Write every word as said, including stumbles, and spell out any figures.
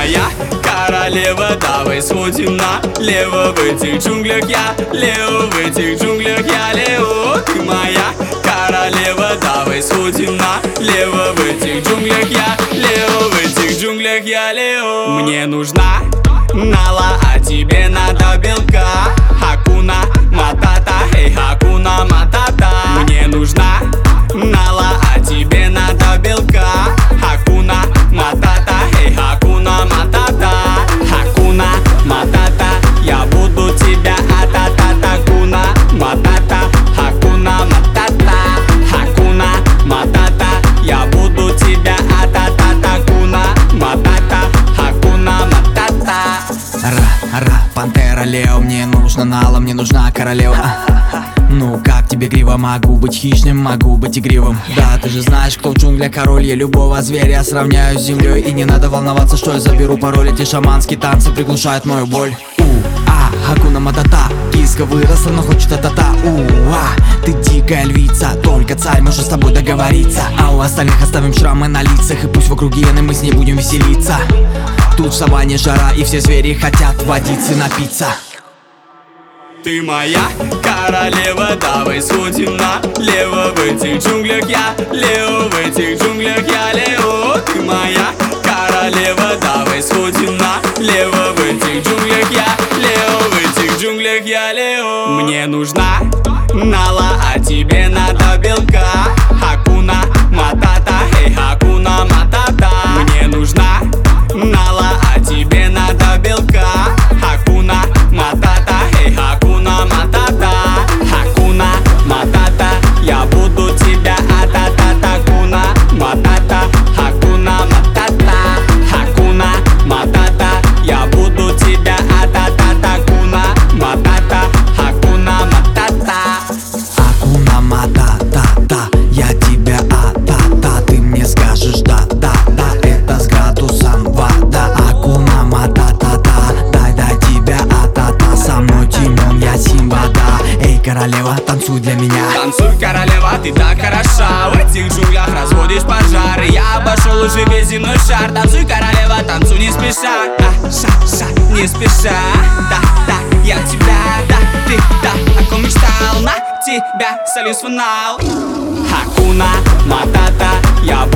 моя королева, давай сходим налево. В этих джунглях я Лео, в этих джунглях я Лео. Ты моя королева, давай сходим налево. В этих джунглях я Лео, в этих джунглях я Лео. Мне нужна Нала, а тебе надо белка. Хакуна Матата, эй, Хакуна Матата. Мне нужна Нала, а тебе надо белка. Хакуна Матата, эй, Хакуна Матата. Хакуна Матата, я буду тебя атата. Хакуна Матата, Хакуна Матата. Хакуна Матата, я буду тебя атата. Хакуна Матата, Хакуна Матата. Ра-ра, пантера Лео, мне нужна Нала, мне нужна королева. Ну как тебе криво, могу быть хищным, могу быть игривым. Да, ты же знаешь, кто в джунглях король. Я любого зверя сравняю с землей. И не надо волноваться, что я заберу пароль. Эти шаманские танцы приглушают мою боль. У-а, Хакуна Матата. Киска выросла, но хочет а-та-та. У-а, ты дикая львица, только царь может с тобой договориться. А у остальных оставим шрамы на лицах. И пусть вокруг гиены мы с ней будем веселиться. Тут в саванне жара, и все звери хотят водицы напиться. Ты моя королева, давай сходим налево. В этих джунглях я Лео, в этих джунглях я Лео. Ты моя королева, давай сходим налево. В этих джунглях я Лео, в этих джунглях я Лео. Мне нужна Нала, а тебе надо белка. Хакуна Матата, эй, Хакуна Матата. Мне нужна Нала, а тебе надо белка. Хакуна Матата, эй, Хакуна Матата. Хакуна Матата, я буду тебя атата. Хакуна Матата, Хакуна Матата. Хакуна Матата, я буду тебя атата. Хакуна Матата, Хакуна Матата. Хакуна Матата, я тебя атата. Ты мне скажешь да-да-да, это с градусом вода. Хакуна Матата, дай до тебя атата. Со мной Тимон, я Симба, да. Эй, королева, танцуй для меня. Танцуй, королева, ты так хороша. В этих джунглях разводишь пожары. Я обошел уже весь земной шар. Танцуй, королева, танцуй не спеша. А, ша, ша, не спеша. Да, да, я тебя, да, ты, да, о ком мечтал. На тебя солью свой нал. Хакуна Матата, я